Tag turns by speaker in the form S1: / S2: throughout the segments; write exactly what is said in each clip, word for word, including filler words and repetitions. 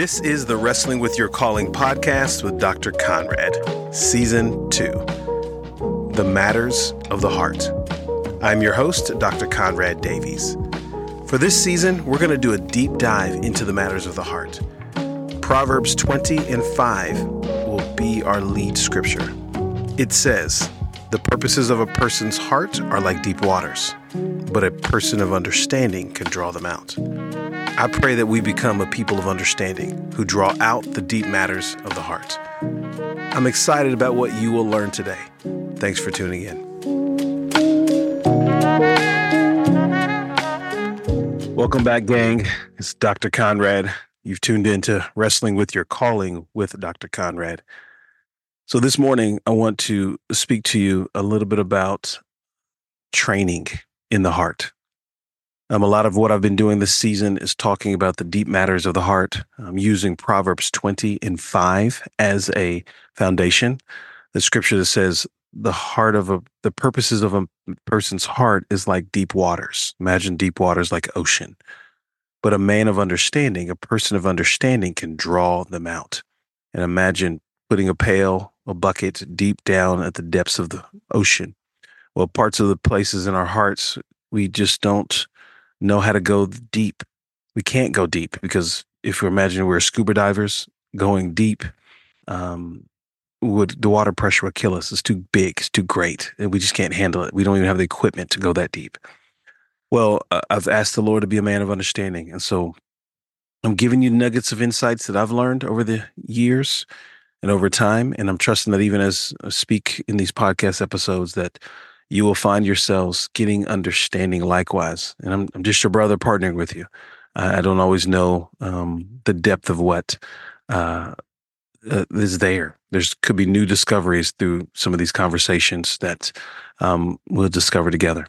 S1: This is the Wrestling with Your Calling podcast with Doctor Conrad, Season two, The Matters of the Heart. I'm your host, Doctor Conrad Davies. For this season, we're going to do a deep dive into the matters of the heart. Proverbs twenty and five will be our lead scripture. It says, "The purposes of a person's heart are like deep waters, but a person of understanding can draw them out." I pray that we become a people of understanding who draw out the deep matters of the heart. I'm excited about what you will learn today. Thanks for tuning in. Welcome back, gang. It's Doctor Conrad. You've tuned into Wrestling with Your Calling with Doctor Conrad. So this morning, I want to speak to you a little bit about training in the heart. Um, a lot of what I've been doing this season is talking about the deep matters of the heart. I'm using Proverbs twenty and five as a foundation. The scripture that says the heart of a, the purposes of a person's heart is like deep waters. Imagine deep waters like ocean. But a man of understanding, a person of understanding can draw them out. And imagine putting a pail, a bucket deep down at the depths of the ocean. Well, parts of the places in our hearts, we just don't know how to go deep. We can't go deep because if we imagine we're scuba divers going deep, um, would the water pressure would kill us. It's too big. It's too great. And we just can't handle it. We don't even have the equipment to go that deep. Well, uh, I've asked the Lord to be a man of understanding. And so I'm giving you nuggets of insights that I've learned over the years and over time. And I'm trusting that even as I speak in these podcast episodes that you will find yourselves getting understanding likewise. And I'm, I'm just your brother partnering with you. I, I don't always know um, the depth of what uh, uh, is there. There's could be new discoveries through some of these conversations that um, we'll discover together.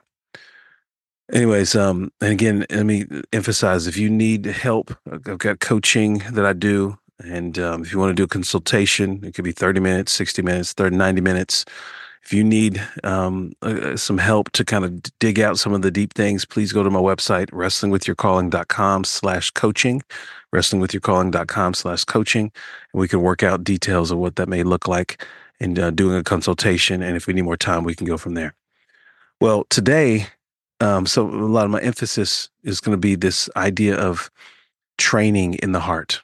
S1: Anyways, um, and again, let me emphasize, if you need help, I've got coaching that I do. And um, if you want to do a consultation, it could be thirty minutes, sixty minutes, thirty, ninety minutes. If you need um, uh, some help to kind of dig out some of the deep things, please go to my website, wrestlingwithyourcalling.com slash coaching, wrestlingwithyourcalling.com slash coaching, and we can work out details of what that may look like and uh, doing a consultation. And if we need more time, we can go from there. Well, today, um, so a lot of my emphasis is going to be this idea of training in the heart.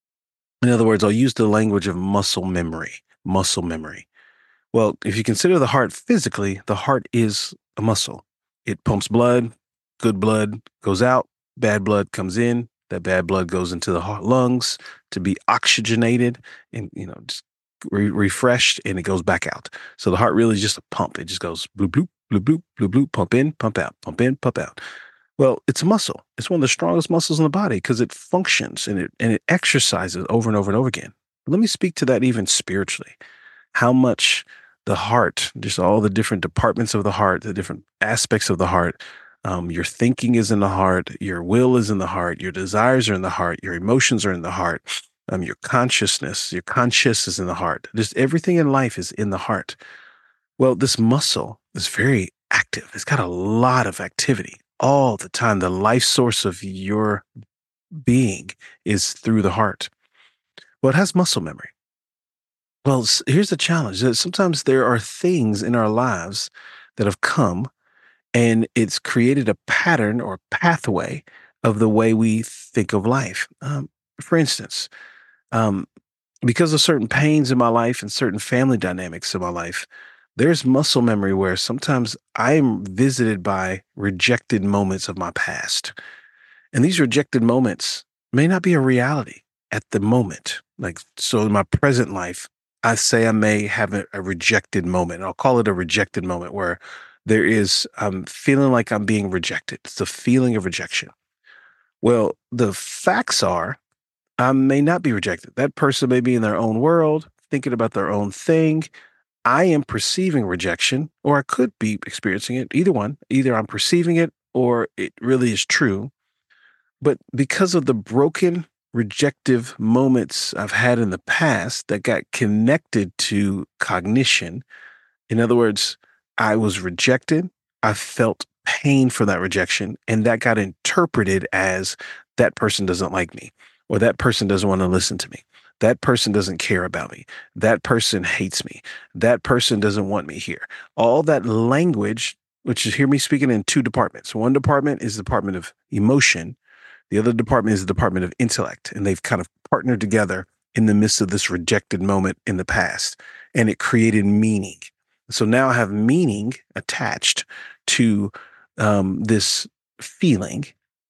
S1: In other words, I'll use the language of muscle memory, muscle memory. Well, if you consider the heart physically, the heart is a muscle. It pumps blood, good blood goes out, bad blood comes in, that bad blood goes into the heart, lungs to be oxygenated and, you know, just re- refreshed, and it goes back out. So the heart really is just a pump. It just goes bloop, bloop, bloop, bloop, bloop, bloop, pump in, pump out, pump in, pump out. Well, it's a muscle. It's one of the strongest muscles in the body because it functions and it and it exercises over and over and over again. Let me speak to that even spiritually. How much the heart, just all the different departments of the heart, the different aspects of the heart, um, your thinking is in the heart, your will is in the heart, your desires are in the heart, your emotions are in the heart, um, your consciousness, your conscious is in the heart. Just everything in life is in the heart. Well, this muscle is very active. It's got a lot of activity all the time. The life source of your being is through the heart. Well, it has muscle memory. Well, here's the challenge. Sometimes there are things in our lives that have come and it's created a pattern or pathway of the way we think of life. Um, for instance, um, because of certain pains in my life and certain family dynamics in my life, there's muscle memory where sometimes I'm visited by rejected moments of my past. And these rejected moments may not be a reality at the moment. Like, so in my present life, I say I may have a, a rejected moment. I'll call it a rejected moment where there is, I'm feeling like I'm being rejected. It's the feeling of rejection. Well, the facts are I may not be rejected. That person may be in their own world, thinking about their own thing. I am perceiving rejection, or I could be experiencing it. Either one. Either I'm perceiving it or it really is true. But because of the broken rejective moments I've had in the past that got connected to cognition. In other words, I was rejected. I felt pain for that rejection, and that got interpreted as that person doesn't like me, or that person doesn't want to listen to me. That person doesn't care about me. That person hates me. That person doesn't want me here. All that language, which is hear me speaking in two departments. One department is the department of emotion. The other department is the department of intellect. And they've kind of partnered together in the midst of this rejected moment in the past. And it created meaning. So now I have meaning attached to um, this feeling.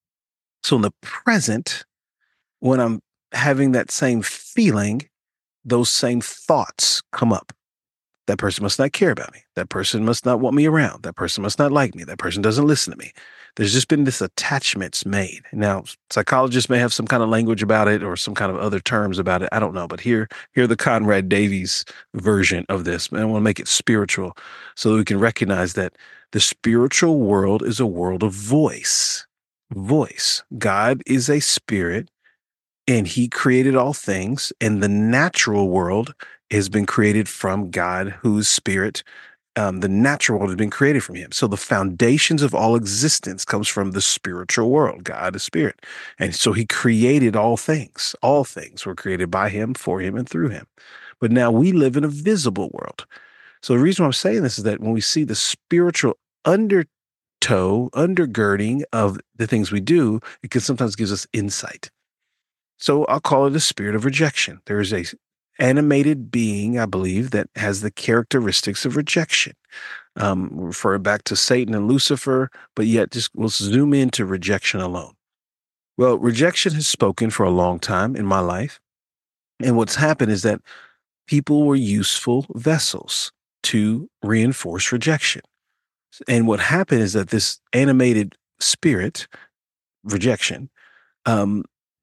S1: So in the present, when I'm having that same feeling, those same thoughts come up. That person must not care about me. That person must not want me around. That person must not like me. That person doesn't listen to me. There's just been this attachments made. Now, psychologists may have some kind of language about it or some kind of other terms about it. I don't know. But here, here the Conrad Davies version of this. And I want to make it spiritual so that we can recognize that the spiritual world is a world of voice. Voice. God is a spirit and he created all things, and the natural world has been created from God, whose spirit, um, the natural world has been created from him. So the foundations of all existence comes from the spiritual world. God is spirit. And so he created all things. All things were created by him, for him, and through him. But now we live in a visible world. So the reason why I'm saying this is that when we see the spiritual undertow, undergirding of the things we do, it can sometimes gives us insight. So I'll call it a spirit of rejection. There is a animated being, I believe, that has the characteristics of rejection. Um, refer back to Satan and Lucifer, but yet just we'll zoom into rejection alone. Well, rejection has spoken for a long time in my life. And what's happened is that people were useful vessels to reinforce rejection. And what happened is that this animated spirit, rejection, um,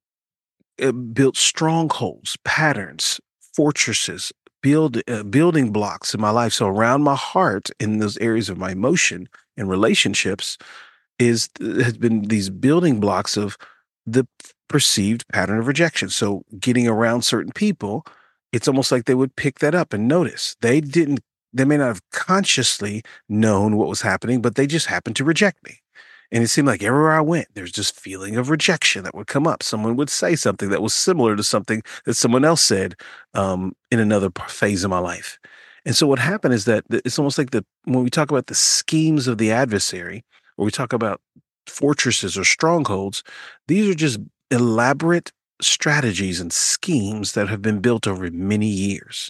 S1: it built strongholds, patterns, fortresses, build uh, building blocks in my life. So around my heart, in those areas of my emotion and relationships, is has been these building blocks of the perceived pattern of rejection. So getting around certain people, it's almost like they would pick that up and notice. They didn't. They may not have consciously known what was happening, but they just happened to reject me. And it seemed like everywhere I went, there's this feeling of rejection that would come up. Someone would say something that was similar to something that someone else said um, in another p- phase of my life. And so what happened is that th- it's almost like the when we talk about the schemes of the adversary, or we talk about fortresses or strongholds, these are just elaborate strategies and schemes that have been built over many years.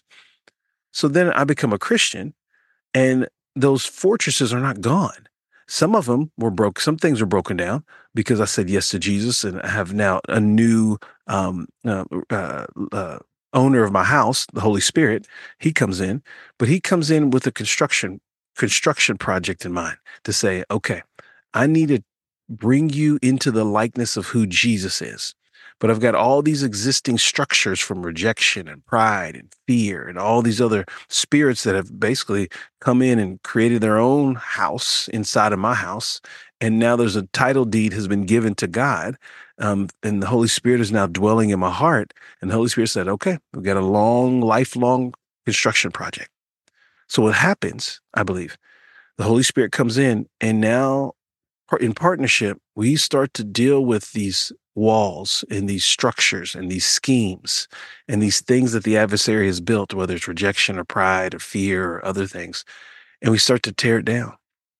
S1: So then I become a Christian, and those fortresses are not gone. Some of them were broke. Some things were broken down because I said yes to Jesus, and I have now a new um, uh, uh, uh, owner of my house, the Holy Spirit. He comes in, but he comes in with a construction construction project in mind to say, okay, I need to bring you into the likeness of who Jesus is. But I've got all these existing structures from rejection and pride and fear and all these other spirits that have basically come in and created their own house inside of my house. And now there's a title deed has been given to God. Um, and the Holy Spirit is now dwelling in my heart. And the Holy Spirit said, okay, we've got a long, lifelong construction project. So what happens, I believe, the Holy Spirit comes in, and now par- in partnership, we start to deal with these walls and these structures and these schemes and these things that the adversary has built, whether it's rejection or pride or fear or other things, and we start to tear it down.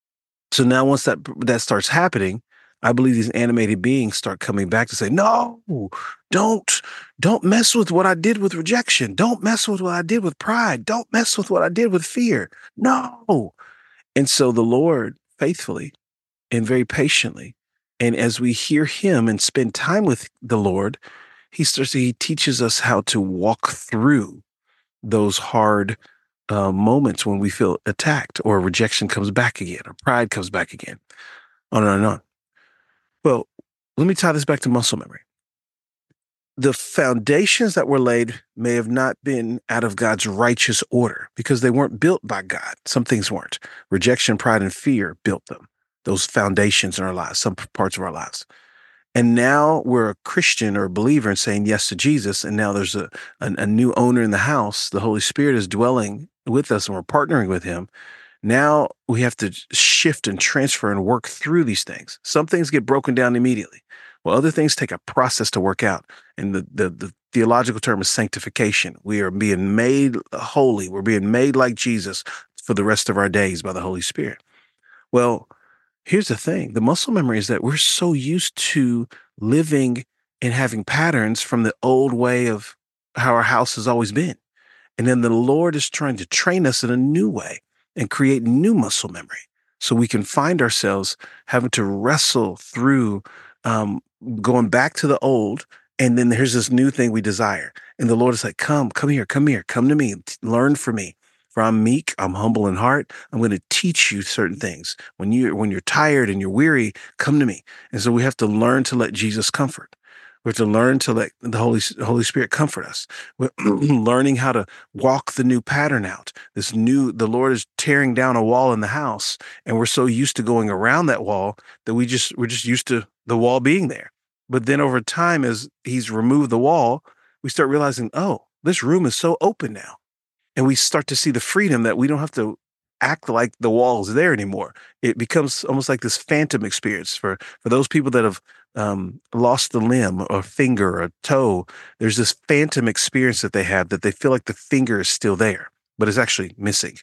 S1: So now once that that starts happening, I believe these animated beings start coming back to say, no, don't, don't mess with what I did with rejection. Don't mess with what I did with pride. Don't mess with what I did with fear. No. And so the Lord faithfully and very patiently, and as we hear him and spend time with the Lord, he starts, he teaches us how to walk through those hard uh, moments when we feel attacked or rejection comes back again or pride comes back again, on and on and on. Well, let me tie this back to muscle memory. The foundations that were laid may have not been out of God's righteous order because they weren't built by God. Some things weren't. Rejection, pride, and fear built them, those foundations in our lives, some parts of our lives. And now we're a Christian or a believer and saying yes to Jesus. And now there's a, a, a new owner in the house. The Holy Spirit is dwelling with us and we're partnering with him. Now we have to shift and transfer and work through these things. Some things get broken down immediately. Well, other things take a process to work out. And the, the, the theological term is sanctification. We are being made holy. We're being made like Jesus for the rest of our days by the Holy Spirit. Well, here's the thing. The muscle memory is that we're so used to living and having patterns from the old way of how our house has always been. And then the Lord is trying to train us in a new way and create new muscle memory so we can find ourselves having to wrestle through um, going back to the old. And then here's this new thing we desire. And the Lord is like, come, come here, come here, come to me, learn from me. For I'm meek, I'm humble in heart. I'm going to teach you certain things. When you when you're tired and you're weary, come to me. And so we have to learn to let Jesus comfort. We have to learn to let the Holy Holy Spirit comfort us. We're learning how to walk the new pattern out. This new, the Lord is tearing down a wall in the house, and we're so used to going around that wall that we just we're just used to the wall being there. But then over time, as He's removed the wall, we start realizing, oh, this room is so open now. And we start to see the freedom that we don't have to act like the wall is there anymore. It becomes almost like this phantom experience for, for those people that have um, lost a limb or finger or a toe. There's this phantom experience that they have that they feel like the finger is still there, but it's actually missing.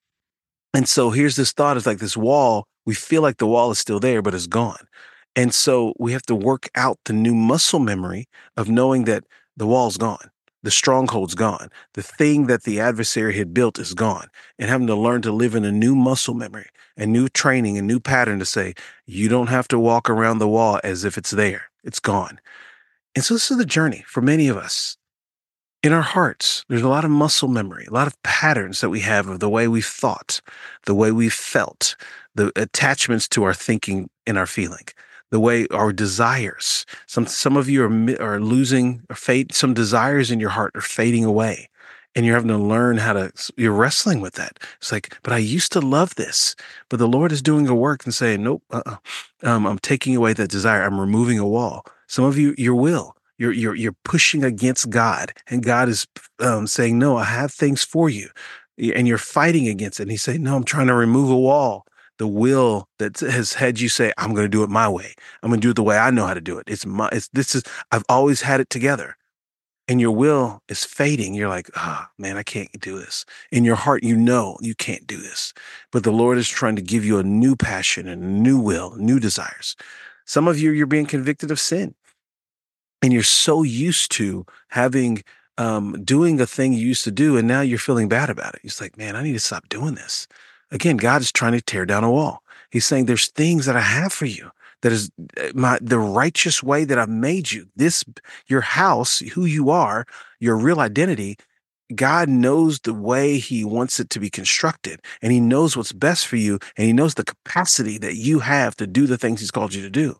S1: And so here's this thought, it's like this wall, we feel like the wall is still there, but it's gone. And so we have to work out the new muscle memory of knowing that the wall's gone. The stronghold's gone. The thing that the adversary had built is gone, and having to learn to live in a new muscle memory, a new training, a new pattern to say, you don't have to walk around the wall as if it's there. It's gone. And so this is the journey for many of us. In our hearts, there's a lot of muscle memory, a lot of patterns that we have of the way we've thought, the way we've felt, the attachments to our thinking and our feeling, the way our desires. Some some of you are are losing or fade. Some desires in your heart are fading away, and you're having to learn how to. You're wrestling with that. It's like, but I used to love this, but the Lord is doing a work and saying, nope, uh-uh. um, I'm taking away that desire. I'm removing a wall. Some of you, your will. You're you're you're pushing against God, and God is um, saying, no, I have things for you, and you're fighting against it. And He's saying, no, I'm trying to remove a wall. The will that has had you say, I'm going to do it my way. I'm going to do it the way I know how to do it. It's my, it's, this is, I've always had it together. And your will is fading. You're like, ah, oh, man, I can't do this. In your heart, you know you can't do this. But the Lord is trying to give you a new passion and a new will, new desires. Some of you, you're being convicted of sin. And you're so used to having, um, doing a thing you used to do, and now you're feeling bad about it. It's like, man, I need to stop doing this. Again, God is trying to tear down a wall. He's saying, there's things that I have for you that is my the righteous way that I've made you. This, your house, who you are, your real identity. God knows the way He wants it to be constructed, and He knows what's best for you, and He knows the capacity that you have to do the things He's called you to do.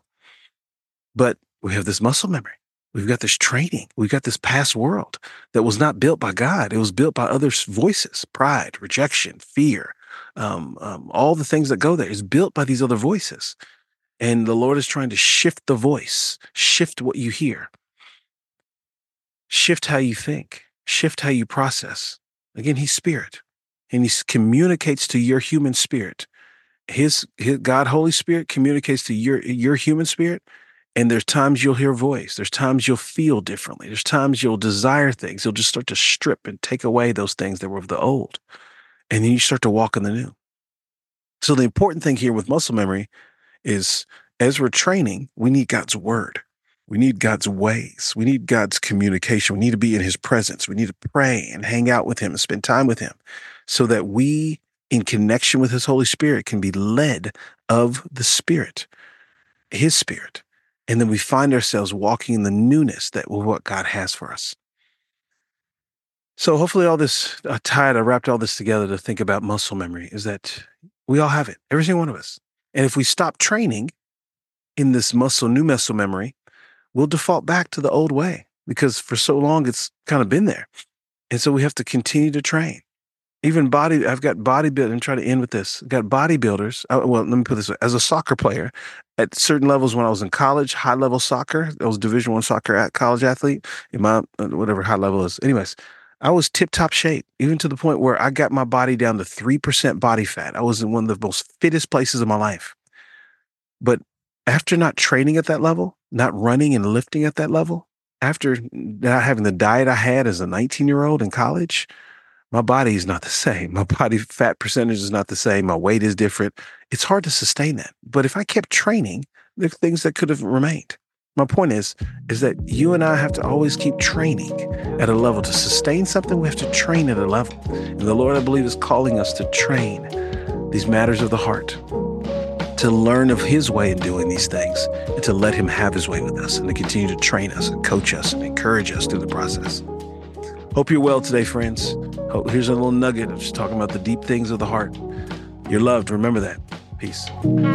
S1: But we have this muscle memory. We've got this training. We've got this past world that was not built by God. It was built by other voices, pride, rejection, fear, um, um, all the things that go there is built by these other voices. And the Lord is trying to shift the voice, shift what you hear, shift how you think, shift how you process. Again, He's spirit, and He communicates to your human spirit. His, his God, Holy Spirit communicates to your, your human spirit. And there's times you'll hear voice. There's times you'll feel differently. There's times you'll desire things. You'll just start to strip and take away those things that were of the old. And then you start to walk in the new. So the important thing here with muscle memory is, as we're training, we need God's word. We need God's ways. We need God's communication. We need to be in His presence. We need to pray and hang out with Him and spend time with Him so that we, in connection with His Holy Spirit, can be led of the Spirit, His Spirit. And then we find ourselves walking in the newness that what God has for us. So hopefully all this, I tied, I wrapped all this together to think about muscle memory, is that we all have it, every single one of us. And if we stop training in this muscle, new muscle memory, we'll default back to the old way because for so long it's kind of been there. And so we have to continue to train. Even body, I've got bodybuilding, and try to end with this. I've got bodybuilders. Uh, well, let me put this way. As a soccer player, at certain levels when I was in college, high level soccer, I was Division One soccer at college athlete in my, uh, whatever high level is. Anyways, I was tip top shape, even to the point where I got my body down to three percent body fat. I was in one of the most fittest places of my life. But after not training at that level, not running and lifting at that level, after not having the diet I had as a nineteen year old in college, my body is not the same. My body fat percentage is not the same. My weight is different. It's hard to sustain that. But if I kept training, there are things that could have remained. My point is, is that you and I have to always keep training at a level. To sustain something, we have to train at a level. And the Lord, I believe, is calling us to train these matters of the heart, to learn of his way in doing these things, and to let him have his way with us, and to continue to train us and coach us and encourage us through the process. Hope you're well today, friends. Hope, here's a little nugget of just talking about the deep things of the heart. You're loved. Remember that. Peace.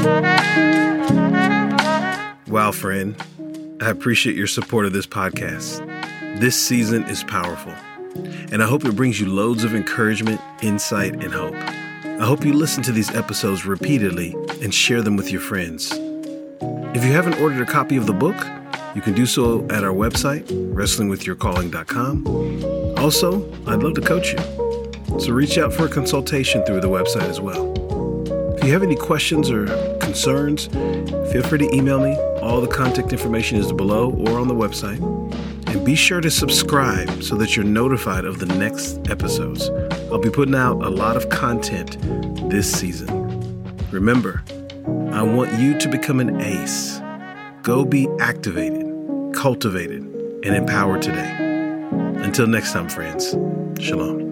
S1: Wow, friend. I appreciate your support of this podcast. This season is powerful, and I hope it brings you loads of encouragement, insight, and hope. I hope you listen to these episodes repeatedly and share them with your friends. If you haven't ordered a copy of the book, you can do so at our website, wrestling with your calling dot com. Also, I'd love to coach you, so reach out for a consultation through the website as well. If you have any questions or concerns, feel free to email me. All the contact information is below or on the website. And be sure to subscribe so that you're notified of the next episodes. I'll be putting out a lot of content this season. Remember, I want you to become an ace. Go be activated, cultivated, and empowered today. Until next time, friends. Shalom.